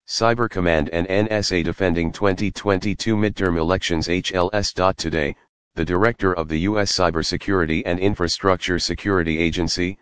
Cyber Command and NSA defending 2022 midterm elections. HLS. Today, the director of the U.S. Cybersecurity and Infrastructure Security Agency,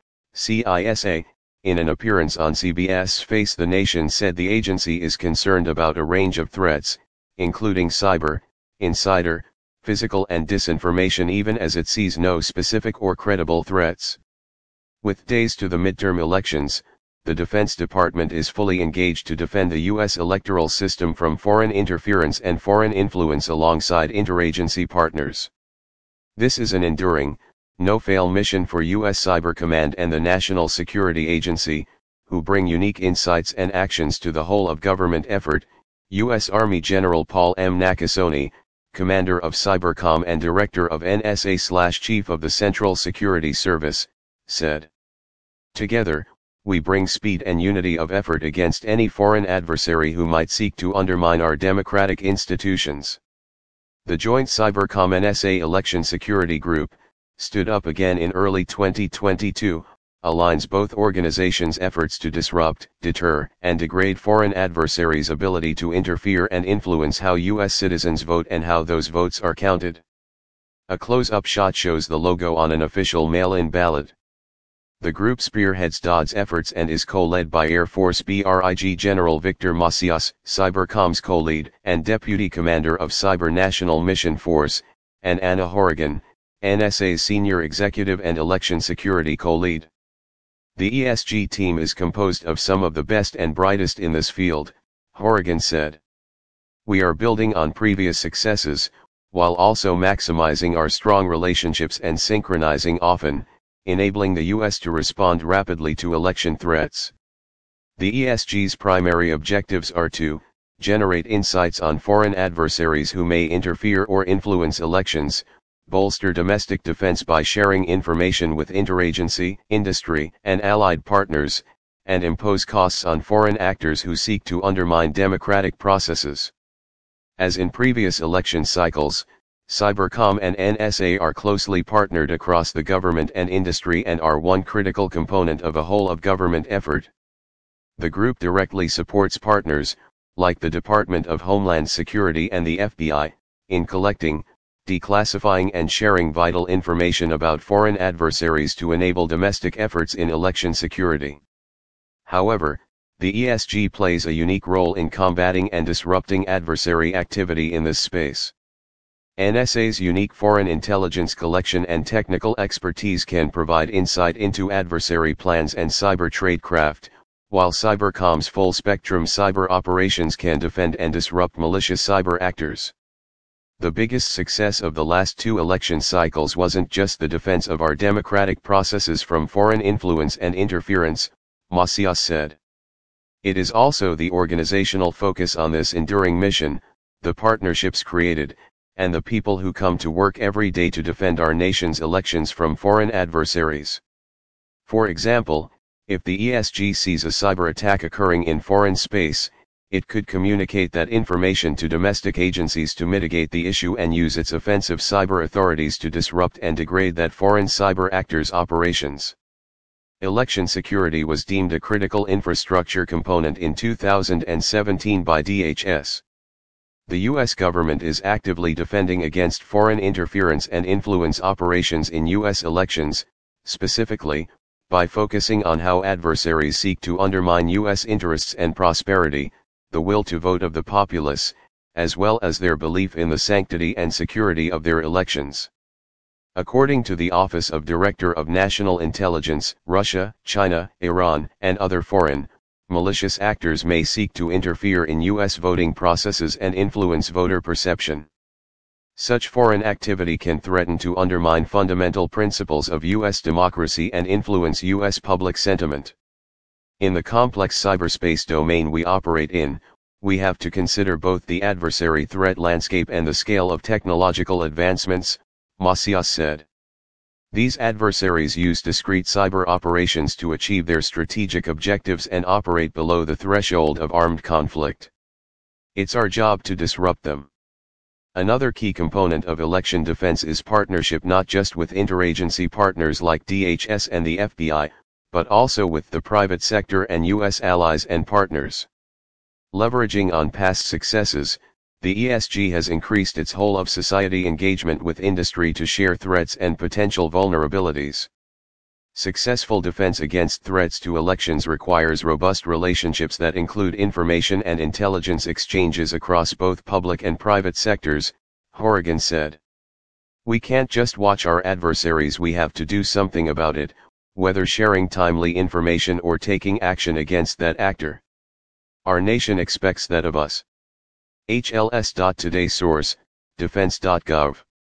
CISA, in an appearance on CBS Face the Nation said the agency is concerned about a range of threats, including cyber, insider, physical and disinformation, even as it sees no specific or credible threats. With days to the midterm elections, the Defense Department is fully engaged to defend the U.S. electoral system from foreign interference and foreign influence alongside interagency partners. This is an enduring, no-fail mission for U.S. Cyber Command and the National Security Agency, who bring unique insights and actions to the whole of government effort, U.S. Army General Paul M. Nakasone, Commander of Cybercom and Director of NSA/Chief of the Central Security Service, said. Together, we bring speed and unity of effort against any foreign adversary who might seek to undermine our democratic institutions. The joint Cybercom NSA Election Security Group, stood up again in early 2022, aligns both organizations' efforts to disrupt, deter, and degrade foreign adversaries' ability to interfere and influence how U.S. citizens vote and how those votes are counted. A close-up shot shows the logo on an official mail-in ballot. The group spearheads DOD's efforts and is co-led by Air Force BRIG General Victor Macias, Cybercom's co-lead and Deputy Commander of Cyber National Mission Force, and Anna Horrigan, NSA's Senior Executive and Election Security co-lead. The ESG team is composed of some of the best and brightest in this field, Horrigan said. We are building on previous successes, while also maximizing our strong relationships and synchronizing often, enabling the U.S. to respond rapidly to election threats. The ESG's primary objectives are to generate insights on foreign adversaries who may interfere or influence elections, bolster domestic defense by sharing information with interagency, industry, and allied partners, and impose costs on foreign actors who seek to undermine democratic processes. As in previous election cycles, Cybercom and NSA are closely partnered across the government and industry and are one critical component of a whole-of-government effort. The group directly supports partners, like the Department of Homeland Security and the FBI, in collecting, declassifying and sharing vital information about foreign adversaries to enable domestic efforts in election security. However, the ESG plays a unique role in combating and disrupting adversary activity in this space. NSA's unique foreign intelligence collection and technical expertise can provide insight into adversary plans and cyber tradecraft, while Cybercom's full-spectrum cyber operations can defend and disrupt malicious cyber actors. The biggest success of the last two election cycles wasn't just the defense of our democratic processes from foreign influence and interference, Macias said. It is also the organizational focus on this enduring mission, the partnerships created, and the people who come to work every day to defend our nation's elections from foreign adversaries. For example, if the ESG sees a cyber attack occurring in foreign space, it could communicate that information to domestic agencies to mitigate the issue and use its offensive cyber authorities to disrupt and degrade that foreign cyber actors' operations. Election security was deemed a critical infrastructure component in 2017 by DHS. The U.S. government is actively defending against foreign interference and influence operations in U.S. elections, specifically, by focusing on how adversaries seek to undermine U.S. interests and prosperity, the will to vote of the populace, as well as their belief in the sanctity and security of their elections. According to the Office of Director of National Intelligence, Russia, China, Iran, and other foreign, malicious actors may seek to interfere in U.S. voting processes and influence voter perception. Such foreign activity can threaten to undermine fundamental principles of U.S. democracy and influence U.S. public sentiment. In the complex cyberspace domain we operate in, we have to consider both the adversary threat landscape and the scale of technological advancements, Macias said. These adversaries use discrete cyber operations to achieve their strategic objectives and operate below the threshold of armed conflict. It's our job to disrupt them. Another key component of election defense is partnership, not just with interagency partners like DHS and the FBI, but also with the private sector and U.S. allies and partners. Leveraging on past successes, the ESG has increased its whole of society engagement with industry to share threats and potential vulnerabilities. Successful defense against threats to elections requires robust relationships that include information and intelligence exchanges across both public and private sectors, Horrigan said. We can't just watch our adversaries, we have to do something about it, whether sharing timely information or taking action against that actor. Our nation expects that of us. HLS.Today Source, Defense.gov